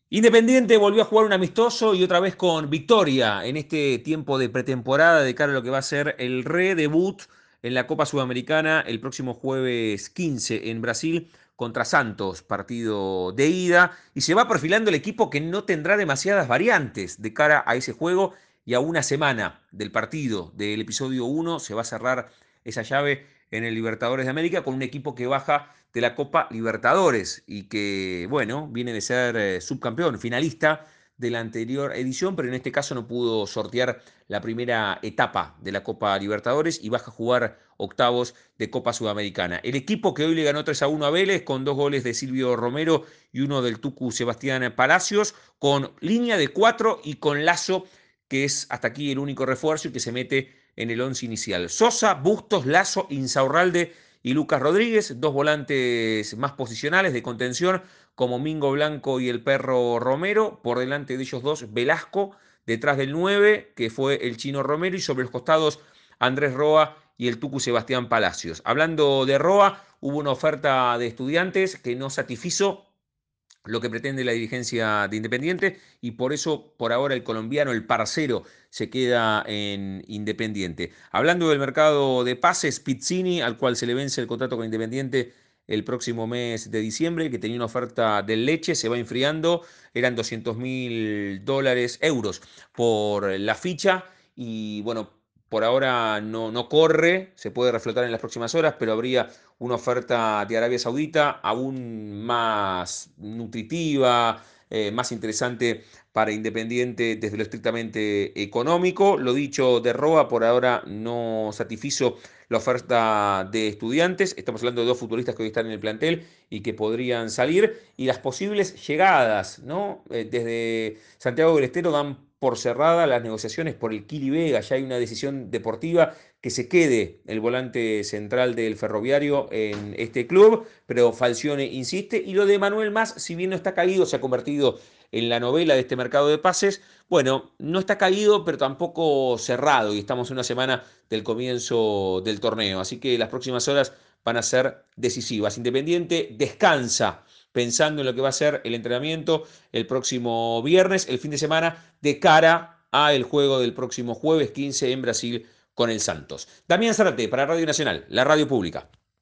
Independiente volvió a jugar un amistoso y otra vez con victoria en este tiempo de pretemporada de cara a lo que va a ser el redebut en la Copa Sudamericana el próximo jueves 15 en Brasil contra Santos, partido de ida, y se va perfilando el equipo que no tendrá demasiadas variantes de cara a ese juego y a una semana del partido del episodio 1 se va a cerrar esa llave en el Libertadores de América con un equipo que baja de la Copa Libertadores y que, bueno, viene de ser subcampeón, finalista de la anterior edición, pero en este caso no pudo sortear la primera etapa de la Copa Libertadores y baja a jugar octavos de Copa Sudamericana. El equipo que hoy le ganó 3-1 a Vélez con 2 goles de Silvio Romero y uno del Tucu Sebastián Palacios, con línea de 4 y con Lazo, que es hasta aquí el único refuerzo y que se mete en el once inicial. Sosa, Bustos, Lazo, Insaurralde y Lucas Rodríguez, dos volantes más posicionales de contención como Mingo Blanco y el Perro Romero, por delante de ellos dos Velasco, detrás del 9 que fue el Chino Romero, y sobre los costados Andrés Roa y el Tucu Sebastián Palacios. Hablando de Roa, hubo una oferta de Estudiantes que no satisfizo lo que pretende la dirigencia de Independiente, y por eso por ahora el colombiano, el parcero, se queda en Independiente. Hablando del mercado de pases, Pizzini, al cual se le vence el contrato con Independiente el próximo mes de diciembre, que tenía una oferta del Leche, se va enfriando, eran 200.000 euros por la ficha, y bueno, por ahora no corre, se puede reflotar en las próximas horas, pero habría una oferta de Arabia Saudita aún más nutritiva, más interesante para Independiente desde lo estrictamente económico. Lo dicho de Roa, por ahora no satisfizo la oferta de Estudiantes. Estamos hablando de dos futbolistas que hoy están en el plantel y que podrían salir. Y las posibles llegadas, ¿no? Desde Santiago del Estero dan por cerrada las negociaciones por el Kili Vega. Ya hay una decisión deportiva que se quede el volante central del Ferroviario en este club, pero Falcione insiste. Y lo de Manuel Mas, si bien no está caído, se ha convertido en la novela de este mercado de pases. Bueno, no está caído, pero tampoco cerrado, y estamos en una semana del comienzo del torneo, así que las próximas horas van a ser decisivas. Independiente descansa pensando en lo que va a ser el entrenamiento el próximo viernes, el fin de semana, de cara a el juego del próximo jueves 15 en Brasil con el Santos. Damián Zárate para Radio Nacional, la radio pública.